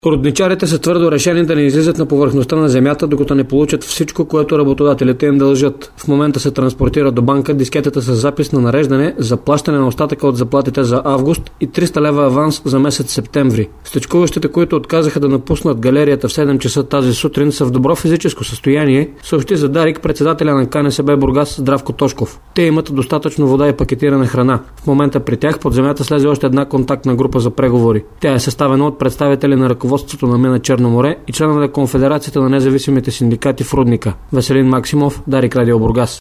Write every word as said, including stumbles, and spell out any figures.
Рудничарите са твърдо решени да не излизат на повърхността на земята, докато не получат всичко, което работодателите им дължат. В момента се транспортира до банка дискетата с запис на нареждане за плащане на остатъка от заплатите за август и триста лева аванс за месец септември. Стачкуващите, които отказаха да напуснат галерията в седем часа тази сутрин, са в добро физическо състояние, съобщи за Дарик председателя на КНСБ Бургас Здравко Тошков. Те имат достатъчно вода и пакетирана храна. В момента при тях под земята слезе още една контактна група за преговори. Тя е съставена от представители на ръководството на Мина Черно море и членове на Конфедерацията на независимите синдикати в рудника. Веселин Максимов, Дарик Радио Бургас.